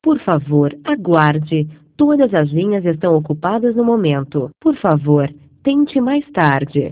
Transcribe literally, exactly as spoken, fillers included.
Por favor, aguarde. Todas as linhas estão ocupadas no momento. Por favor, tente mais tarde.